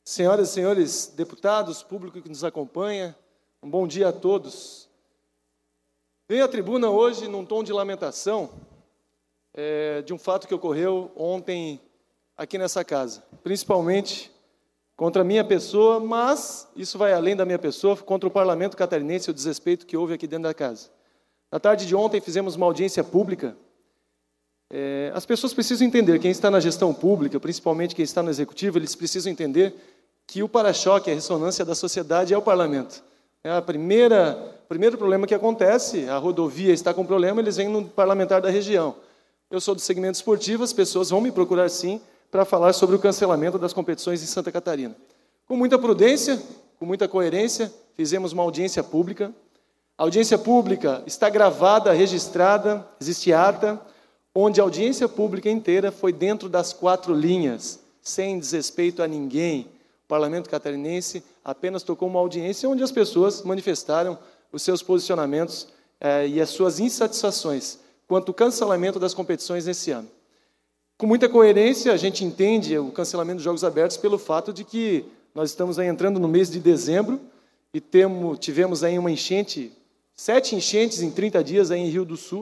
Senhoras e senhores deputados, público que nos acompanha, um bom dia a todos. Venho à tribuna hoje num tom de lamentação de um fato que ocorreu ontem aqui nessa casa, principalmente contra a minha pessoa, mas isso vai além da minha pessoa, contra o Parlamento catarinense e o desrespeito que houve aqui dentro da casa. Na tarde de ontem fizemos uma audiência pública. As pessoas precisam entender, quem está na gestão pública, principalmente quem está no executivo, eles precisam entender que o para-choque, a ressonância da sociedade é o parlamento. O primeiro problema que acontece, a rodovia está com problema, eles vêm no parlamentar da região. Eu sou do segmento esportivo, as pessoas vão me procurar sim para falar sobre o cancelamento das competições em Santa Catarina. Com muita prudência, com muita coerência, fizemos uma audiência pública. A audiência pública está gravada, registrada, existe ata, onde a audiência pública inteira foi dentro das 4 linhas, sem desrespeito a ninguém. O Parlamento catarinense apenas tocou uma audiência onde as pessoas manifestaram os seus posicionamentos e as suas insatisfações quanto ao cancelamento das competições nesse ano. Com muita coerência, a gente entende o cancelamento dos Jogos Abertos pelo fato de que nós estamos aí entrando no mês de dezembro e tivemos aí uma enchente, 7 enchentes em 30 dias aí em Rio do Sul,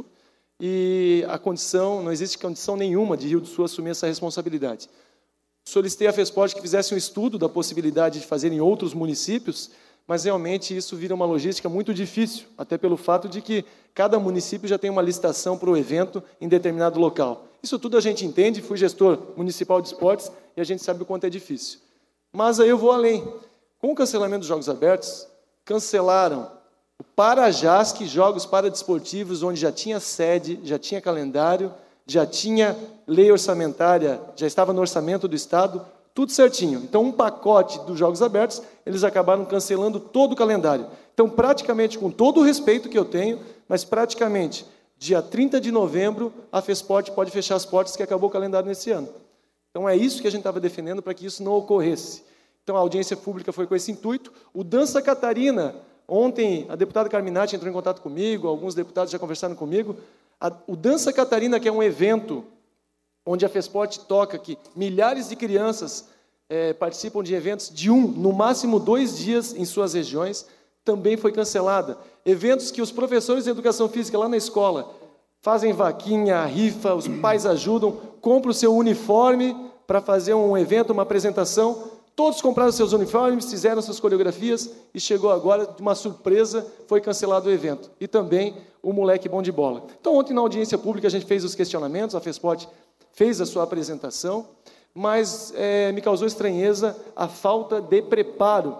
e não existe condição nenhuma de Rio do Sul assumir essa responsabilidade. Solicitei à FESPORT que fizesse um estudo da possibilidade de fazer em outros municípios, mas realmente isso vira uma logística muito difícil, até pelo fato de que cada município já tem uma licitação para o evento em determinado local. Isso tudo a gente entende, fui gestor municipal de esportes e a gente sabe o quanto é difícil. Mas aí eu vou além. Com o cancelamento dos Jogos Abertos, cancelaram o Parajasc, Jogos Paradesportivos, onde já tinha sede, já tinha calendário, já tinha lei orçamentária, já estava no orçamento do Estado, tudo certinho. Então, um pacote dos Jogos Abertos, eles acabaram cancelando todo o calendário. Então, praticamente, com todo o respeito que eu tenho, mas praticamente, dia 30 de novembro, a FESPORT pode fechar as portas, que acabou o calendário nesse ano. Então, é isso que a gente estava defendendo para que isso não ocorresse. Então, a audiência pública foi com esse intuito. O Dança Catarina, ontem, a deputada Carminati entrou em contato comigo, alguns deputados já conversaram comigo. O Dança Catarina, que é um evento onde a FESPORT toca, que milhares de crianças participam de eventos de no máximo 2 dias em suas regiões, também foi cancelada. Eventos que os professores de educação física lá na escola fazem vaquinha, rifa, os pais ajudam, compram o seu uniforme para fazer um evento, uma apresentação. Todos compraram seus uniformes, fizeram suas coreografias e chegou agora, de uma surpresa, foi cancelado o evento. E também o moleque bom de bola. Então, ontem na audiência pública a gente fez os questionamentos, a FESPORT fez a sua apresentação, mas me causou estranheza a falta de preparo.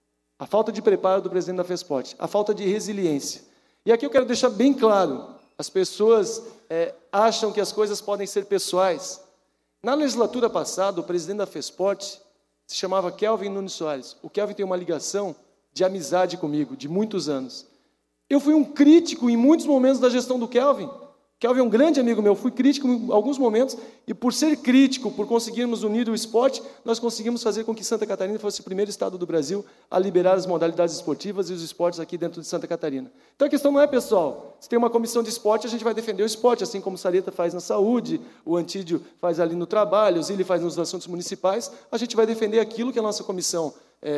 A falta de preparo do presidente da FESPORT, a falta de resiliência. E aqui eu quero deixar bem claro, as pessoas acham que as coisas podem ser pessoais. Na legislatura passada, o presidente da FESPORT se chamava Kelvin Nunes Soares. O Kelvin tem uma ligação de amizade comigo, de muitos anos. Eu fui um crítico em muitos momentos da gestão do Kelvin. Kelvin é um grande amigo meu, fui crítico em alguns momentos, e por ser crítico, por conseguirmos unir o esporte, nós conseguimos fazer com que Santa Catarina fosse o primeiro estado do Brasil a liberar as modalidades esportivas e os esportes aqui dentro de Santa Catarina. Então a questão não é pessoal. Se tem uma comissão de esporte, a gente vai defender o esporte, assim como o Sareta faz na saúde, o Antídio faz ali no trabalho, o Zili faz nos assuntos municipais, a gente vai defender aquilo que a nossa comissão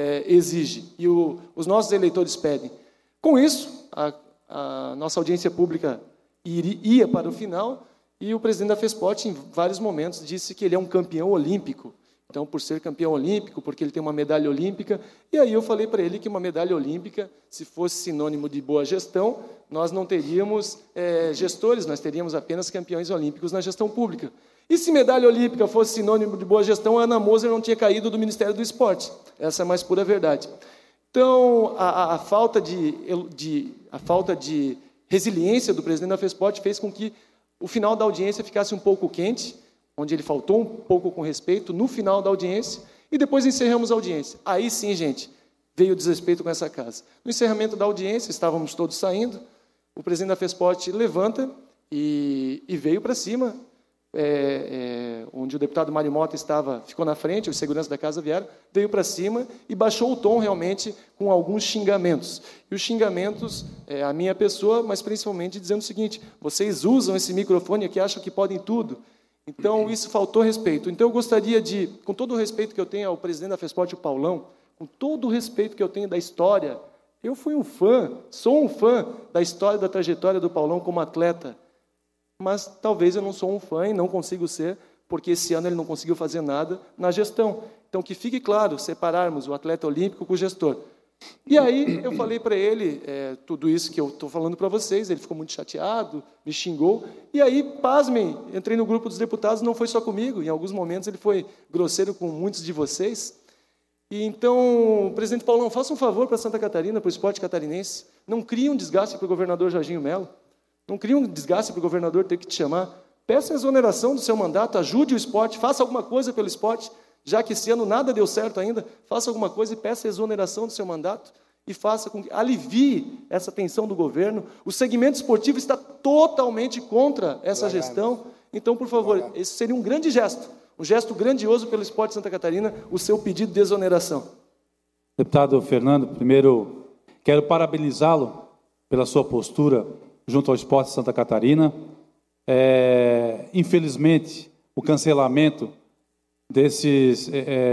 exige e os nossos eleitores pedem. Com isso, a nossa audiência pública ia para o final, e o presidente da FESPORT, em vários momentos, disse que ele é um campeão olímpico. Então, por ser campeão olímpico, porque ele tem uma medalha olímpica, e aí eu falei para ele que uma medalha olímpica, se fosse sinônimo de boa gestão, nós não teríamos gestores, nós teríamos apenas campeões olímpicos na gestão pública. E se medalha olímpica fosse sinônimo de boa gestão, a Ana Moser não tinha caído do Ministério do Esporte. Essa é a mais pura verdade. Então, a falta de resiliência do presidente da FESPORT fez com que o final da audiência ficasse um pouco quente, onde ele faltou um pouco com respeito no final da audiência, e depois encerramos a audiência. Aí sim, gente, veio o desrespeito com essa casa. No encerramento da audiência, estávamos todos saindo, o presidente da FESPORT levanta e veio para cima, onde o deputado Mário Mota ficou na frente, os seguranças da casa vieram, veio para cima e baixou o tom realmente com alguns xingamentos. E os xingamentos, a minha pessoa, mas principalmente dizendo o seguinte: vocês usam esse microfone aqui, acham que podem tudo. Então, isso faltou respeito. Então, eu gostaria de, com todo o respeito que eu tenho ao presidente da FESPORT, o Paulão, com todo o respeito que eu tenho da história, eu fui um fã, sou um fã da história, da trajetória do Paulão como atleta, mas talvez eu não sou um fã e não consigo ser, porque esse ano ele não conseguiu fazer nada na gestão. Então, que fique claro, separarmos o atleta olímpico com o gestor. E aí, eu falei para ele tudo isso que eu estou falando para vocês, ele ficou muito chateado, me xingou, e aí, pasmem, entrei no grupo dos deputados, não foi só comigo, em alguns momentos ele foi grosseiro com muitos de vocês. E então, presidente Paulão, faça um favor para Santa Catarina, para o esporte catarinense, não crie um desgaste para o governador Jorginho Melo, não crie um desgaste para o governador ter que te chamar, peça a exoneração do seu mandato, ajude o esporte, faça alguma coisa pelo esporte, já que esse ano nada deu certo ainda, faça alguma coisa e peça a exoneração do seu mandato e faça com que alivie essa tensão do governo. O segmento esportivo está totalmente contra essa gestão. Então, por favor, esse seria um grande gesto, um gesto grandioso pelo esporte de Santa Catarina, o seu pedido de exoneração. Deputado Fernando, primeiro quero parabenizá-lo pela sua postura junto ao esporte de Santa Catarina. Infelizmente, o cancelamento desses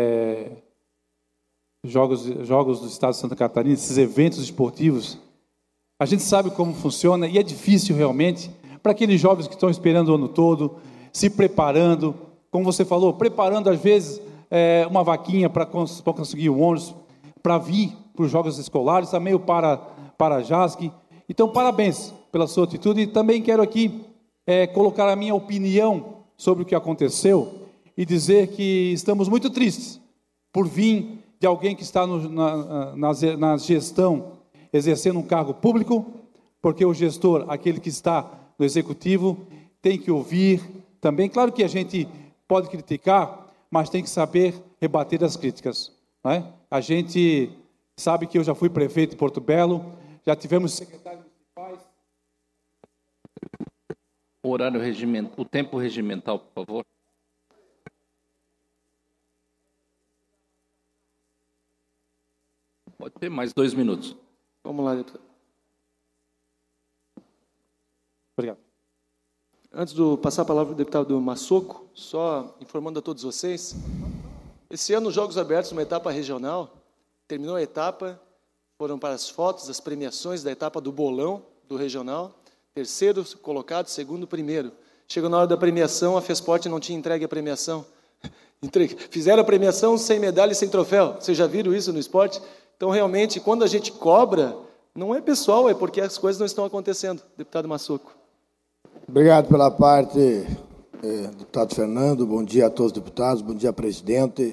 jogos do Estado de Santa Catarina, esses eventos esportivos, a gente sabe como funciona e é difícil realmente para aqueles jovens que estão esperando o ano todo, se preparando, como você falou, preparando às vezes uma vaquinha para conseguir o ônibus, para vir para os jogos escolares, também o para JASC. Então, parabéns pela sua atitude e também quero aqui colocar a minha opinião sobre o que aconteceu e dizer que estamos muito tristes por vir de alguém que está na gestão, exercendo um cargo público, porque o gestor, aquele que está no executivo, tem que ouvir também. Claro que a gente pode criticar, mas tem que saber rebater as críticas, não é? A gente sabe que eu já fui prefeito de Porto Belo, já tivemos secretários municipais. O tempo regimental, por favor. Pode ter mais 2 minutos. Vamos lá, deputado. Obrigado. Antes de passar a palavra para o deputado Massoco, só informando a todos vocês, esse ano os Jogos Abertos, uma etapa regional, terminou a etapa, foram para as fotos, as premiações da etapa do bolão do regional, terceiro colocado, segundo, primeiro. Chegou na hora da premiação, a FESPORT não tinha entregue a premiação. Fizeram a premiação sem medalha e sem troféu. Vocês já viram isso no esporte? Então, realmente, quando a gente cobra, não é pessoal, é porque as coisas não estão acontecendo. Deputado Massoco. Obrigado pela parte, deputado Fernando. Bom dia a todos os deputados, bom dia, presidente.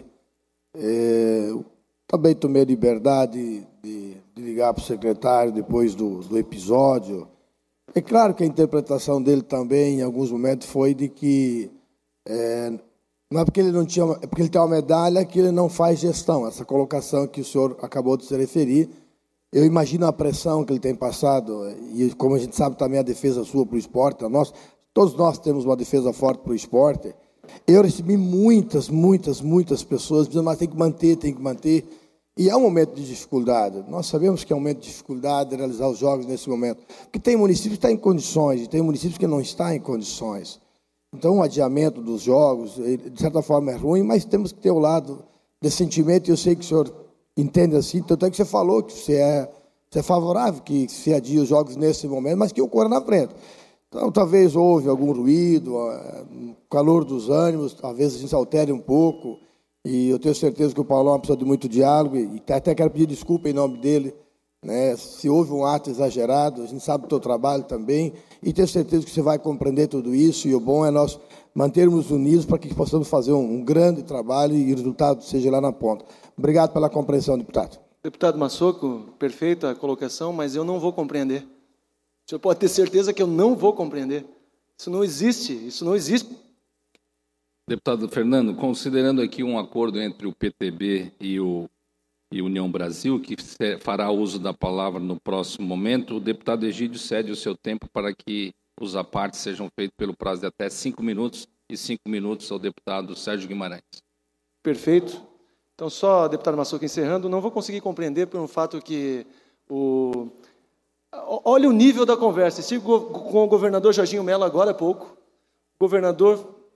Também tomei a liberdade de ligar para o secretário depois do episódio. É claro que a interpretação dele também, em alguns momentos, foi de que não é porque ele não tinha, é porque ele tem uma medalha que ele não faz gestão. Essa colocação que o senhor acabou de se referir, eu imagino a pressão que ele tem passado, e como a gente sabe também a defesa sua para o esporte, todos nós temos uma defesa forte para o esporte. Eu recebi muitas pessoas dizendo, mas tem que manter, e é um momento de dificuldade. Nós sabemos que é um momento de dificuldade de realizar os jogos nesse momento, porque tem municípios que estão em condições, e tem municípios que não estão em condições. Então, o adiamento dos jogos, de certa forma, é ruim, mas temos que ter o lado desse sentimento, e eu sei que o senhor entende assim, tanto é que você falou que você é favorável que se adie os jogos nesse momento, mas que ocorra na frente. Então, talvez houve algum ruído, o calor dos ânimos, talvez a gente altere um pouco, e eu tenho certeza que o Paulão é uma pessoa de muito diálogo, e até quero pedir desculpa em nome dele, né, se houve um ato exagerado, a gente sabe do teu trabalho também, e tenho certeza que você vai compreender tudo isso, e o bom é nós mantermos unidos para que possamos fazer um grande trabalho e o resultado seja lá na ponta. Obrigado pela compreensão, deputado. Deputado Massoco, perfeita a colocação, mas eu não vou compreender. O senhor pode ter certeza que eu não vou compreender. Isso não existe. Deputado Fernando, considerando aqui um acordo entre o PTB e União Brasil, que fará uso da palavra no próximo momento, o deputado Egídio cede o seu tempo para que os apartes sejam feitos pelo prazo de até 5 minutos e 5 minutos ao deputado Sérgio Guimarães. Perfeito. Então, só, deputado Massoco, encerrando, não vou conseguir compreender por um fato que olha o nível da conversa. Estive com o governador Jorginho Melo agora há pouco. O governador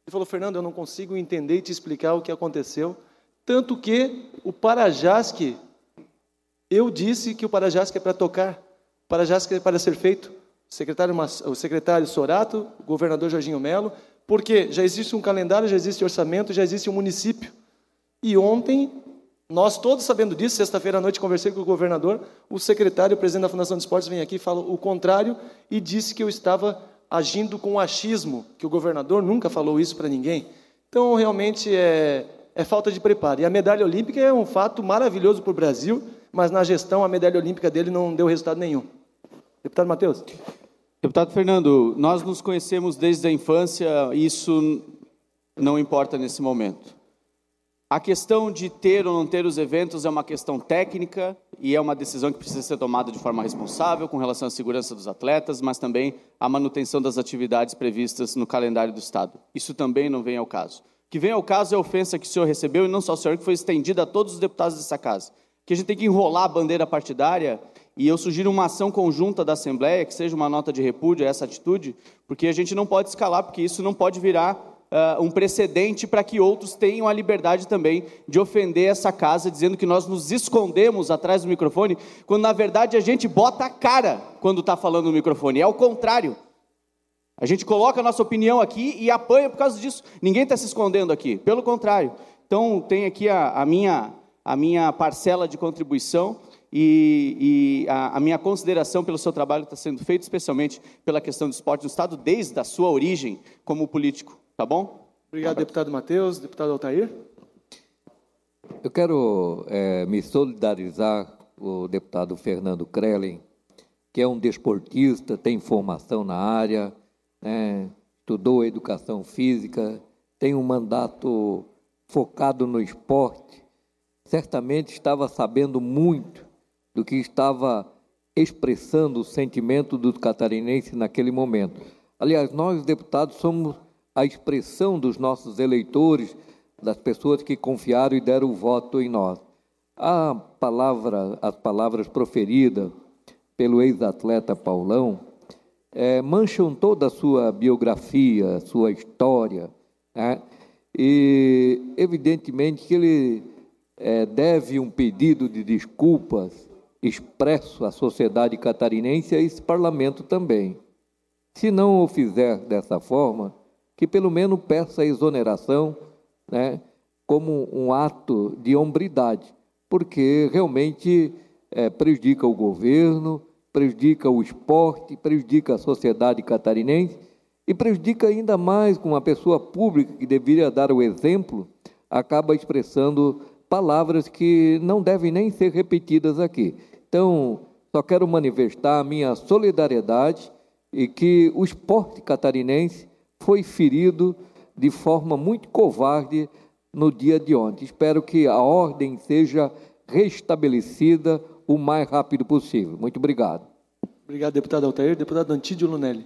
Ele falou, Fernando, eu não consigo entender e te explicar o que aconteceu, tanto que o Parajasque, eu disse que o Parajasque é para tocar, o Parajasque é para ser feito. O secretário Sorato, o governador Jorginho Melo, porque já existe um calendário, já existe orçamento, já existe um município. E ontem, nós todos sabendo disso, sexta-feira à noite conversei com o governador, o secretário, o presidente da Fundação de Esportes, vem aqui e fala o contrário e disse que eu estava agindo com achismo, que o governador nunca falou isso para ninguém. Então, realmente, é falta de preparo. E a medalha olímpica é um fato maravilhoso para o Brasil, mas na gestão a medalha olímpica dele não deu resultado nenhum. Deputado Matheus. Deputado Fernando, nós nos conhecemos desde a infância, isso não importa nesse momento. A questão de ter ou não ter os eventos é uma questão técnica e é uma decisão que precisa ser tomada de forma responsável com relação à segurança dos atletas, mas também à manutenção das atividades previstas no calendário do Estado. Isso também não vem ao caso. O que vem ao caso é a ofensa que o senhor recebeu, e não só o senhor, que foi estendida a todos os deputados dessa casa. Que a gente tem que enrolar a bandeira partidária, e eu sugiro uma ação conjunta da Assembleia, que seja uma nota de repúdio a essa atitude, porque a gente não pode escalar, porque isso não pode virar um precedente para que outros tenham a liberdade também de ofender essa casa, dizendo que nós nos escondemos atrás do microfone, quando na verdade a gente bota a cara quando está falando no microfone. É o contrário. A gente coloca a nossa opinião aqui e apanha por causa disso. Ninguém está se escondendo aqui, pelo contrário. Então, tem aqui a minha parcela de contribuição e a minha consideração pelo seu trabalho que está sendo feito, especialmente pela questão do esporte no Estado, desde a sua origem como político. Tá bom? Obrigado, deputado Matheus. Deputado Altair. Eu quero me solidarizar com o deputado Fernando Krelin, que é um desportista, tem formação na área, estudou educação física, tem um mandato focado no esporte, certamente estava sabendo muito do que estava expressando o sentimento dos catarinenses naquele momento. Aliás, nós, deputados, somos a expressão dos nossos eleitores, das pessoas que confiaram e deram o voto em nós. As palavras proferidas pelo ex-atleta Paulão mancham toda a sua biografia, sua história, e evidentemente que ele deve um pedido de desculpas expresso à sociedade catarinense e a esse parlamento também. Se não o fizer dessa forma, que pelo menos peça a exoneração, como um ato de hombridade, porque realmente prejudica o governo, prejudica o esporte, prejudica a sociedade catarinense e prejudica ainda mais com uma pessoa pública que deveria dar o exemplo, acaba expressando palavras que não devem nem ser repetidas aqui. Então, só quero manifestar a minha solidariedade e que o esporte catarinense foi ferido de forma muito covarde no dia de ontem. Espero que a ordem seja restabelecida o mais rápido possível. Muito obrigado. Obrigado, deputado Altair. Deputado Antídio Lunelli.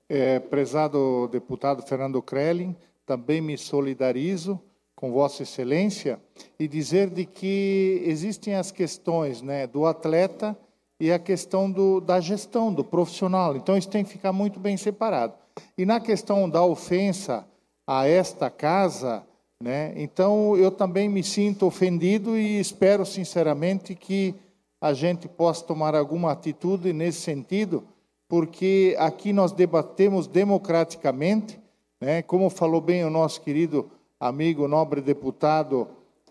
Prezado deputado Fernando Krelin, também me solidarizo com Vossa Excelência e dizer de que existem as questões do atleta e a questão da gestão, do profissional. Então, isso tem que ficar muito bem separado. E na questão da ofensa a esta casa, então eu também me sinto ofendido e espero sinceramente que a gente possa tomar alguma atitude nesse sentido, porque aqui nós debatemos democraticamente, como falou bem o nosso querido amigo, nobre deputado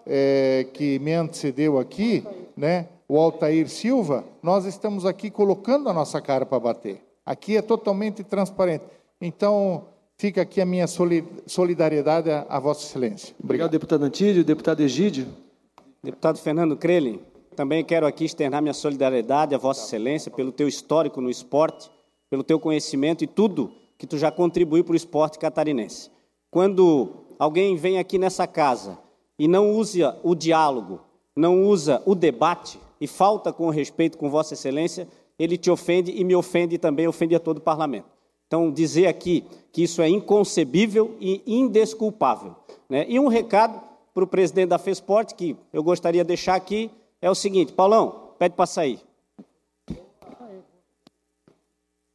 que me antecedeu aqui, o Altair Silva, nós estamos aqui colocando a nossa cara para bater. Aqui é totalmente transparente. Então, fica aqui a minha solidariedade a Vossa Excelência. Obrigado, deputado Antídio. Deputado Egídio. Deputado Fernando Krelin, também quero aqui externar minha solidariedade a Vossa Excelência pelo teu histórico no esporte, pelo teu conhecimento e tudo que tu já contribuiu para o esporte catarinense. Quando alguém vem aqui nessa casa e não usa o diálogo, não usa o debate e falta com o respeito com Vossa Excelência, ele te ofende e me ofende também, ofende a todo o parlamento. Então, dizer aqui que isso é inconcebível e indesculpável. E um recado para o presidente da FESPORT, que eu gostaria de deixar aqui, é o seguinte: Paulão, pede para sair.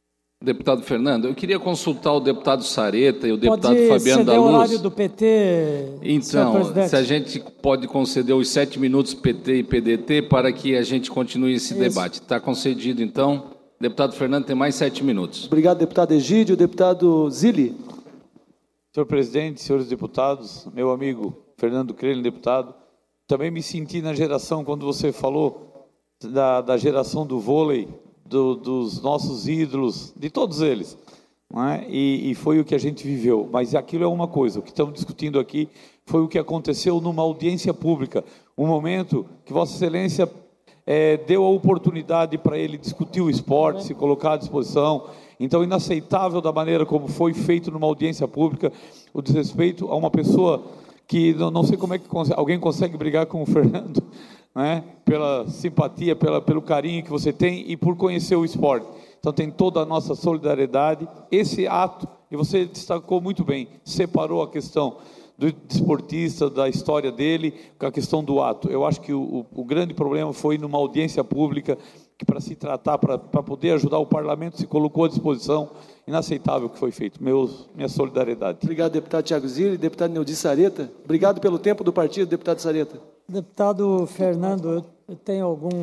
Deputado Fernando, eu queria consultar o deputado Sareta e o deputado Fabiano da Luz. Luz. O horário do PT, então, se a gente pode conceder os 7 minutos PT e PDT para que a gente continue esse debate. Está concedido, então. Deputado Fernando tem mais 7 minutos. Obrigado, deputado Egídio. Deputado Zilli. Senhor presidente, senhores deputados, meu amigo Fernando Crelin, deputado, também me senti na geração, quando você falou da geração do vôlei, dos nossos ídolos, de todos eles, não é? E foi o que a gente viveu, mas aquilo é uma coisa, o que estamos discutindo aqui foi o que aconteceu numa audiência pública, um momento que Vossa Excelência deu a oportunidade para ele discutir o esporte, se colocar à disposição. Então, inaceitável da maneira como foi feito numa audiência pública o desrespeito a uma pessoa que não sei como é que alguém consegue brigar com o Fernando, né? Pela simpatia, pelo carinho que você tem e por conhecer o esporte. Então tem toda a nossa solidariedade. Esse ato, e você destacou muito bem, separou a questão do desportista, da história dele, com a questão do ato. Eu acho que o grande problema foi numa audiência pública, que para se tratar, para poder ajudar o parlamento, se colocou à disposição. Inaceitável o que foi feito. Minha solidariedade. Obrigado, deputado Tiago Zilli. Deputado Neudi Sareta. Obrigado pelo tempo do partido, deputado Sareta. Deputado Fernando, eu tenho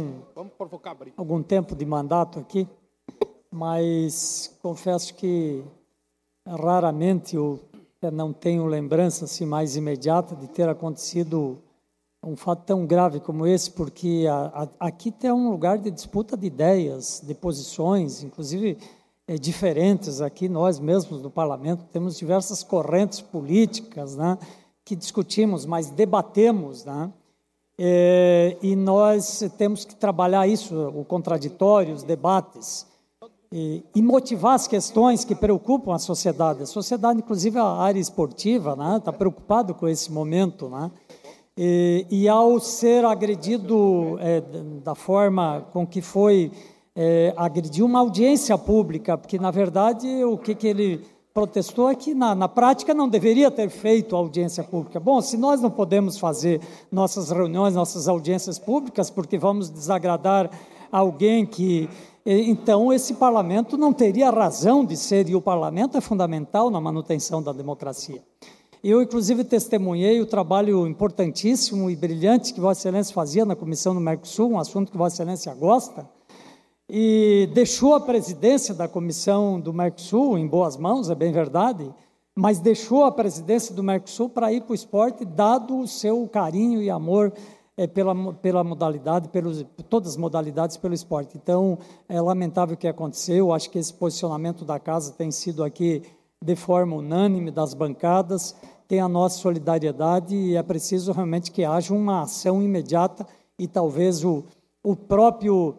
algum tempo de mandato aqui, mas confesso que raramente eu não tenho lembrança assim, mais imediata de ter acontecido um fato tão grave como esse, porque aqui tem um lugar de disputa de ideias, de posições, inclusive diferentes. Aqui nós mesmos no parlamento temos diversas correntes políticas, né, que discutimos, mas debatemos, né, e nós temos que trabalhar isso, o contraditório, os debates, e motivar as questões que preocupam a sociedade. A sociedade, inclusive a área esportiva, né, está preocupado com esse momento, né, e ao ser agredido da forma com que foi agrediu uma audiência pública, porque, na verdade, o que ele protestou é que, na prática, não deveria ter feito audiência pública. Bom, se nós não podemos fazer nossas reuniões, nossas audiências públicas, porque vamos desagradar alguém que... Então, esse parlamento não teria razão de ser, e o parlamento é fundamental na manutenção da democracia. Eu, inclusive, testemunhei o trabalho importantíssimo e brilhante que Vossa Excelência fazia na Comissão do Mercosul, um assunto que Vossa Excelência gosta, e deixou a presidência da Comissão do Mercosul em boas mãos, é bem verdade, mas deixou a presidência do Mercosul para ir para o esporte, dado o seu carinho e amor pela modalidade, todas as modalidades pelo esporte. Então, é lamentável o que aconteceu. Acho que esse posicionamento da casa tem sido aqui de forma unânime das bancadas, tem a nossa solidariedade e é preciso realmente que haja uma ação imediata e talvez o próprio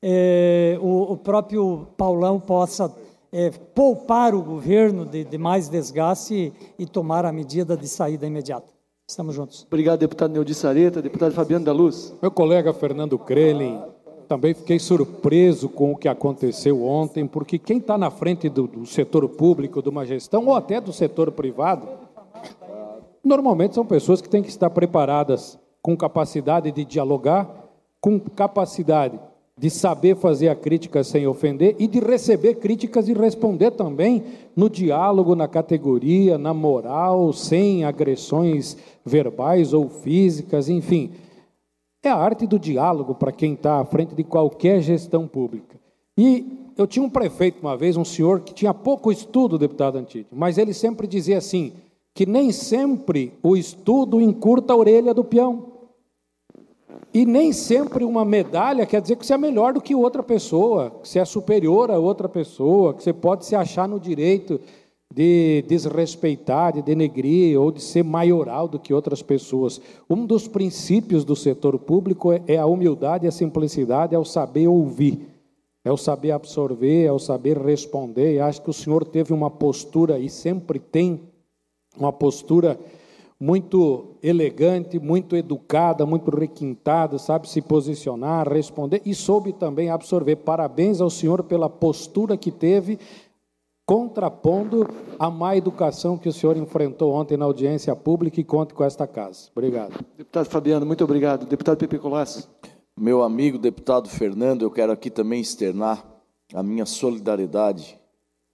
Paulão possa poupar o governo de mais desgaste e tomar a medida de saída imediata. Estamos juntos. Obrigado, deputado Neudi Sareta. Deputado Fabiano da Luz. Meu colega Fernando Crelin, também fiquei surpreso com o que aconteceu ontem, porque quem está na frente do setor público, de uma gestão, ou até do setor privado, normalmente são pessoas que têm que estar preparadas, com capacidade de dialogar, com capacidade de saber fazer a crítica sem ofender e de receber críticas e responder também no diálogo, na categoria, na moral, sem agressões verbais ou físicas, enfim. É a arte do diálogo para quem está à frente de qualquer gestão pública. E eu tinha um prefeito uma vez, um senhor que tinha pouco estudo, deputado Antídio, mas ele sempre dizia assim, que nem sempre o estudo encurta a orelha do peão. E nem sempre uma medalha quer dizer que você é melhor do que outra pessoa, que você é superior a outra pessoa, que você pode se achar no direito de desrespeitar, de denegrir ou de ser maioral do que outras pessoas. Um dos princípios do setor público é a humildade, a simplicidade, é o saber ouvir, é o saber absorver, é o saber responder. E acho que o senhor teve uma postura, e sempre tem uma postura muito elegante, muito educada, muito requintada, sabe se posicionar, responder e soube também absorver. Parabéns ao senhor pela postura que teve, contrapondo a má educação que o senhor enfrentou ontem na audiência pública e conte com esta casa. Obrigado. Deputado Fabiano, muito obrigado. Deputado Pepe Colasso. Meu amigo deputado Fernando, eu quero aqui também externar a minha solidariedade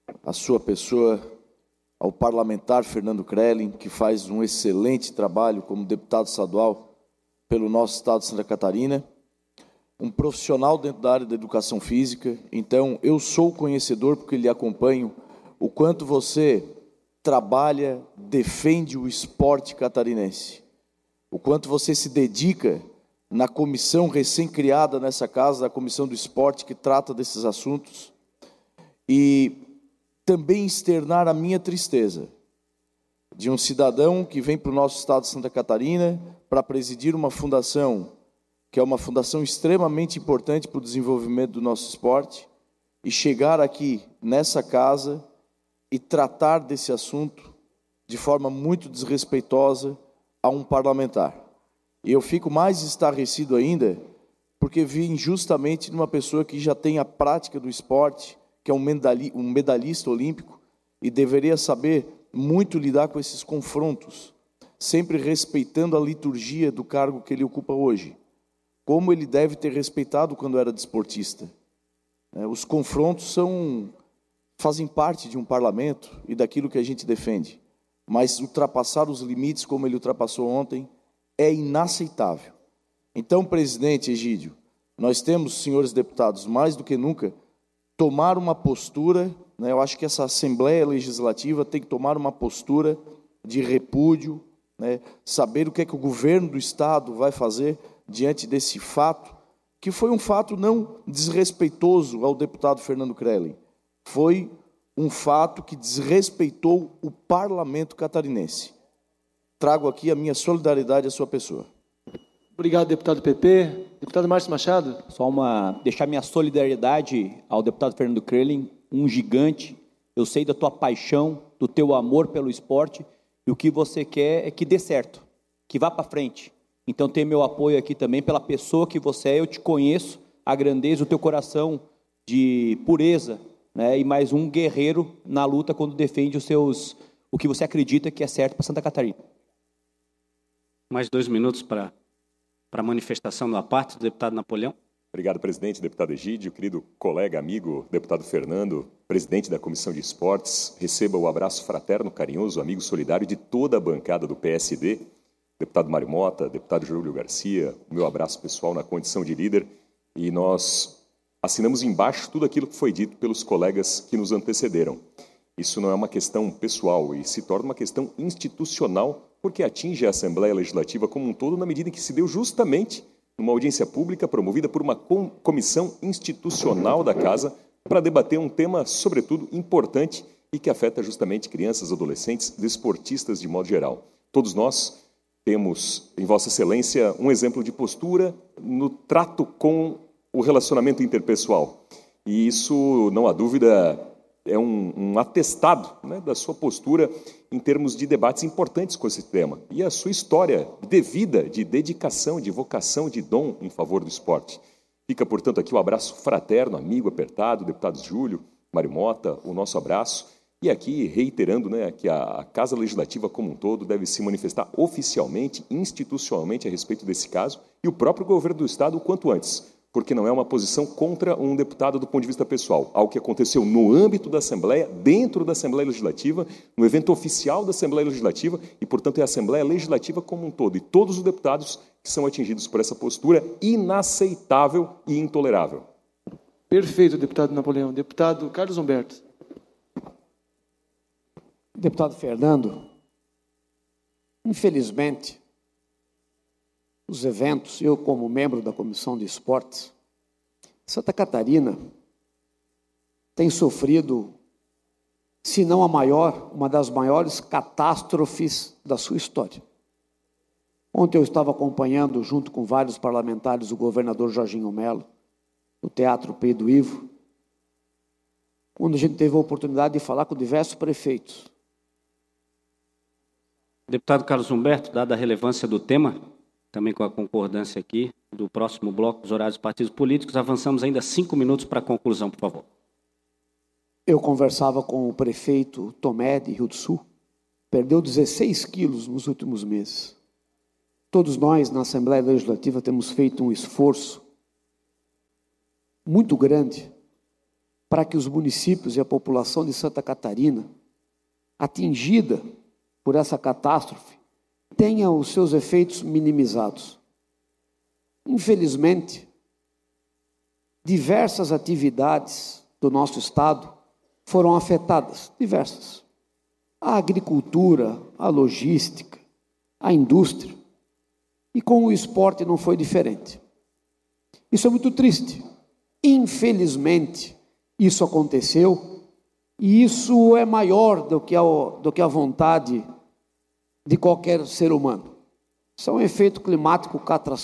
à sua pessoa, ao parlamentar Fernando Crellin, que faz um excelente trabalho como deputado estadual pelo nosso estado de Santa Catarina, um profissional dentro da área da educação física. Então, eu sou conhecedor, porque lhe acompanho, o quanto você trabalha, defende o esporte catarinense, o quanto você se dedica na comissão recém-criada nessa casa, a Comissão do Esporte, que trata desses assuntos, e também externar a minha tristeza de um cidadão que vem para o nosso estado de Santa Catarina para presidir uma fundação, que é uma fundação extremamente importante para o desenvolvimento do nosso esporte, e chegar aqui nessa casa e tratar desse assunto de forma muito desrespeitosa a um parlamentar. E eu fico mais estarrecido ainda, porque vi injustamente numa pessoa que já tem a prática do esporte, que é um medalhista olímpico, e deveria saber muito lidar com esses confrontos, sempre respeitando a liturgia do cargo que ele ocupa hoje, como ele deve ter respeitado quando era desportista. Os confrontos fazem parte de um parlamento e daquilo que a gente defende, mas ultrapassar os limites como ele ultrapassou ontem é inaceitável. Então, presidente Egídio, nós temos, senhores deputados, mais do que nunca, tomar uma postura, eu acho que essa Assembleia Legislativa tem que tomar uma postura de repúdio, saber o que é que o governo do Estado vai fazer diante desse fato, que foi um fato não desrespeitoso ao deputado Fernando Crellin, foi um fato que desrespeitou o parlamento catarinense. Trago aqui a minha solidariedade à sua pessoa. Obrigado, deputado PP. Deputado Márcio Machado. Só deixar minha solidariedade ao deputado Fernando Crellin, um gigante. Eu sei da tua paixão, do teu amor pelo esporte, e o que você quer é que dê certo, que vá para frente. Então tem meu apoio aqui também pela pessoa que você é. Eu te conheço, a grandeza, o teu coração de pureza, e mais um guerreiro na luta quando defende o que você acredita que é certo para Santa Catarina. Mais 2 minutos para a manifestação da parte do deputado Napoleão. Obrigado, presidente, deputado Egídio, querido colega, amigo, deputado Fernando, presidente da Comissão de Esportes. Receba o abraço fraterno, carinhoso, amigo solidário de toda a bancada do PSD, deputado Mário Mota, deputado Júlio Garcia, o meu abraço pessoal na condição de líder. E nós assinamos embaixo tudo aquilo que foi dito pelos colegas que nos antecederam. Isso não é uma questão pessoal e se torna uma questão institucional, porque atinge a Assembleia Legislativa como um todo, na medida em que se deu justamente numa audiência pública promovida por uma comissão institucional da Casa para debater um tema, sobretudo, importante e que afeta justamente crianças, adolescentes, desportistas de modo geral. Todos nós temos, em Vossa Excelência, um exemplo de postura no trato com o relacionamento interpessoal. E isso, não há dúvida, é um atestado da sua postura em termos de debates importantes com esse tema. E a sua história de vida, de dedicação, de vocação, de dom em favor do esporte. Fica, portanto, aqui o abraço fraterno, amigo, apertado, deputados Júlio, Mário Mota, o nosso abraço. E aqui, reiterando que a Casa Legislativa como um todo deve se manifestar oficialmente, institucionalmente a respeito desse caso, e o próprio governo do Estado o quanto antes, porque não é uma posição contra um deputado do ponto de vista pessoal. Algo que aconteceu no âmbito da Assembleia, dentro da Assembleia Legislativa, no evento oficial da Assembleia Legislativa, e, portanto, é a Assembleia Legislativa como um todo, e todos os deputados que são atingidos por essa postura inaceitável e intolerável. Perfeito, deputado Napoleão. Deputado Carlos Humberto. Deputado Fernando, infelizmente, os eventos, eu como membro da Comissão de Esportes, Santa Catarina tem sofrido, se não a maior, uma das maiores catástrofes da sua história. Ontem eu estava acompanhando, junto com vários parlamentares, o governador Jorginho Melo, no Teatro Pedro Ivo, onde a gente teve a oportunidade de falar com diversos prefeitos. Deputado Carlos Humberto, dada a relevância do tema, também com a concordância aqui do próximo bloco dos horários dos partidos políticos, avançamos ainda 5 minutos para a conclusão, por favor. Eu conversava com o prefeito Tomé, de Rio do Sul, perdeu 16 quilos nos últimos meses. Todos nós, na Assembleia Legislativa, temos feito um esforço muito grande para que os municípios e a população de Santa Catarina, atingida por essa catástrofe, tenha os seus efeitos minimizados. Infelizmente, diversas atividades do nosso Estado foram afetadas, diversas. A agricultura, a logística, a indústria, e com o esporte não foi diferente. Isso é muito triste. Infelizmente, isso aconteceu, e isso é maior do que a vontade de qualquer ser humano. Isso é um efeito climático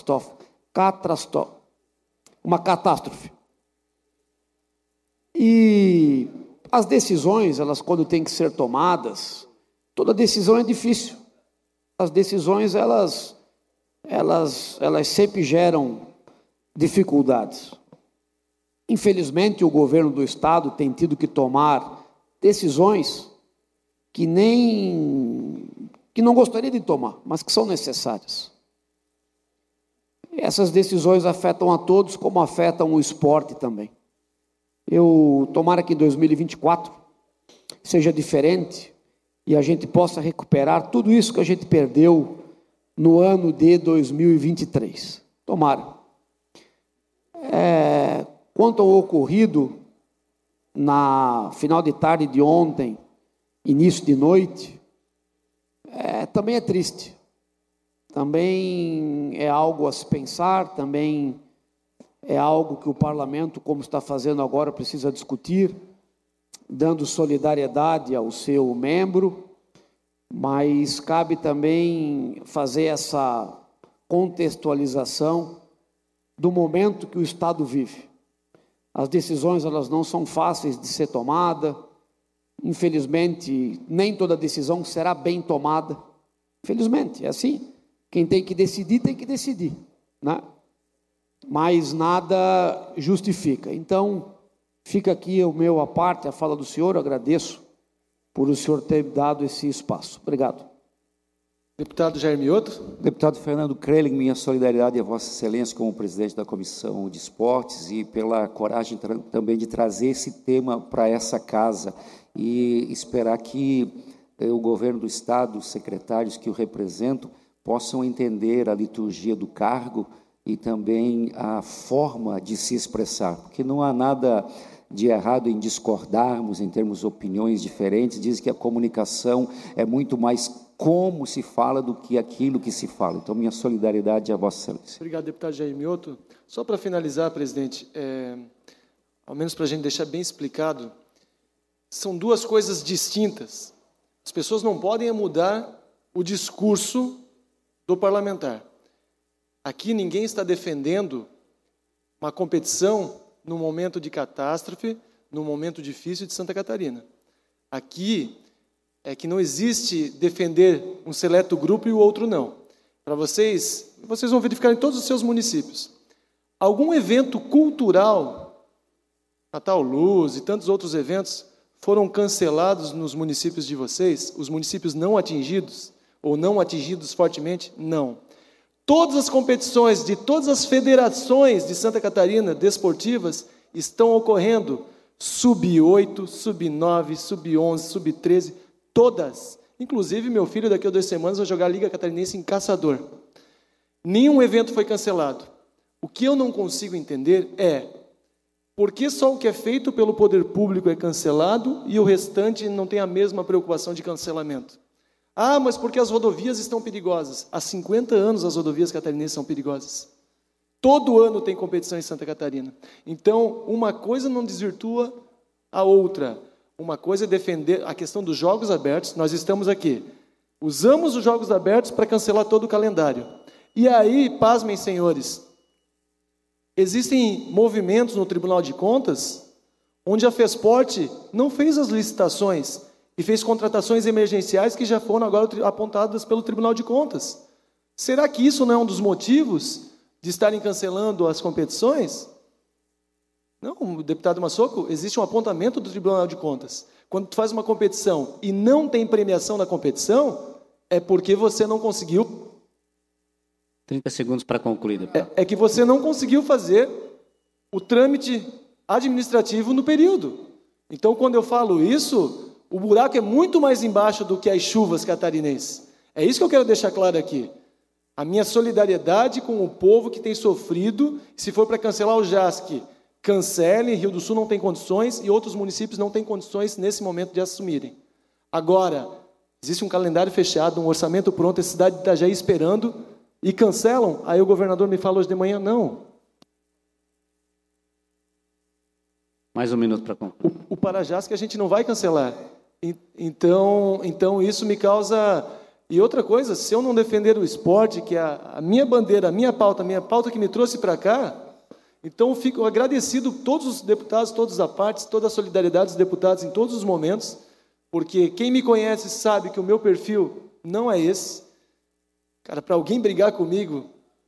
uma catástrofe. E as decisões, elas quando têm que ser tomadas, toda decisão é difícil. As decisões, elas sempre geram dificuldades. Infelizmente, o governo do Estado tem tido que tomar decisões que não gostaria de tomar, mas que são necessárias. Essas decisões afetam a todos, como afetam o esporte também. Tomara que em 2024 seja diferente e a gente possa recuperar tudo isso que a gente perdeu no ano de 2023. Tomara. Quanto ao ocorrido na final de tarde de ontem, início de noite, também é triste. Também é algo a se pensar, também é algo que o parlamento, como está fazendo agora, precisa discutir, dando solidariedade ao seu membro, mas cabe também fazer essa contextualização do momento que o Estado vive. As decisões, elas não são fáceis de ser tomada. Infelizmente, nem toda decisão será bem tomada. Infelizmente, é assim. Quem tem que decidir, né? Mas nada justifica. Então, fica aqui o meu à parte, a fala do senhor. Agradeço por o senhor ter dado esse espaço. Obrigado. Deputado Jair Mioto. Deputado Fernando Crelin, minha solidariedade a Vossa Excelência como presidente da Comissão de Esportes e pela coragem também de trazer esse tema para essa casa e esperar que o governo do Estado, os secretários que o representam, possam entender a liturgia do cargo e também a forma de se expressar, porque não há nada de errado em discordarmos, em termos opiniões diferentes. Diz que a comunicação é muito mais como se fala do que aquilo que se fala. Então, minha solidariedade a Vossa Excelência. Obrigado, deputado Jair Mioto. Só para finalizar, presidente, ao menos para a gente deixar bem explicado, são duas coisas distintas. As pessoas não podem mudar o discurso do parlamentar. Aqui ninguém está defendendo uma competição no momento de catástrofe, no momento difícil de Santa Catarina. Aqui é que não existe defender um seleto grupo e o outro não. Para vocês vão verificar em todos os seus municípios. Algum evento cultural, Natal Luz e tantos outros eventos, foram cancelados nos municípios de vocês? Os municípios não atingidos, ou não atingidos fortemente? Não. Todas as competições de todas as federações de Santa Catarina desportivas estão ocorrendo. Sub-8, Sub-9, Sub-11, Sub-13, todas. Inclusive, meu filho, daqui a 2 semanas, vai jogar a Liga Catarinense em Caçador. Nenhum evento foi cancelado. O que eu não consigo entender é por que só o que é feito pelo poder público é cancelado e o restante não tem a mesma preocupação de cancelamento. Ah, mas porque as rodovias estão perigosas. Há 50 anos as rodovias catarinenses são perigosas. Todo ano tem competição em Santa Catarina. Então, uma coisa não desvirtua a outra. Uma coisa é defender a questão dos jogos abertos. Nós estamos aqui. Usamos os jogos abertos para cancelar todo o calendário. E aí, pasmem, senhores, existem movimentos no Tribunal de Contas onde a FESPORT não fez as licitações e fez contratações emergenciais que já foram agora apontadas pelo Tribunal de Contas. Será que isso não é um dos motivos de estarem cancelando as competições? Não, deputado Massoco, existe um apontamento do Tribunal de Contas. Quando tu faz uma competição e não tem premiação na competição, é porque você não conseguiu... 30 segundos para concluir, deputado. É que você não conseguiu fazer o trâmite administrativo no período. Então, quando eu falo isso, o buraco é muito mais embaixo do que as chuvas catarinenses. É isso que eu quero deixar claro aqui. A minha solidariedade com o povo que tem sofrido, se for para cancelar o JASC, cancele, Rio do Sul não tem condições e outros municípios não têm condições nesse momento de assumirem. Agora, existe um calendário fechado, um orçamento pronto, a cidade de Itajaí esperando e cancelam. Aí o governador me fala hoje de manhã, não. Mais um minuto para concluir. O Parajás que a gente não vai cancelar. Então isso me causa... E outra coisa, se eu não defender o esporte, que é a minha bandeira, a minha pauta que me trouxe para cá, então eu fico agradecido a todos os deputados, todas as partes, toda a solidariedade dos deputados em todos os momentos, porque quem me conhece sabe que o meu perfil não é esse. Cara, para alguém brigar comigo,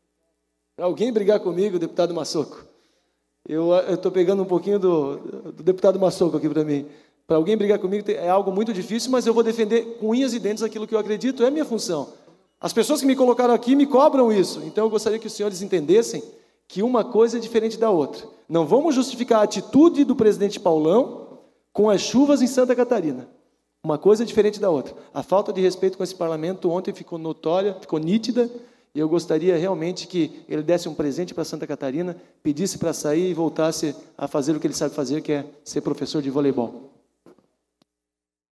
deputado Massoco, eu estou pegando um pouquinho do deputado Massoco aqui para mim. Para alguém brigar comigo é algo muito difícil, mas eu vou defender com unhas e dentes aquilo que eu acredito, é a minha função. As pessoas que me colocaram aqui me cobram isso, então eu gostaria que os senhores entendessem que uma coisa é diferente da outra. Não vamos justificar a atitude do presidente Paulão com as chuvas em Santa Catarina. Uma coisa é diferente da outra. A falta de respeito com esse parlamento ontem ficou notória, ficou nítida, e eu gostaria realmente que ele desse um presente para Santa Catarina, pedisse para sair e voltasse a fazer o que ele sabe fazer, que é ser professor de voleibol.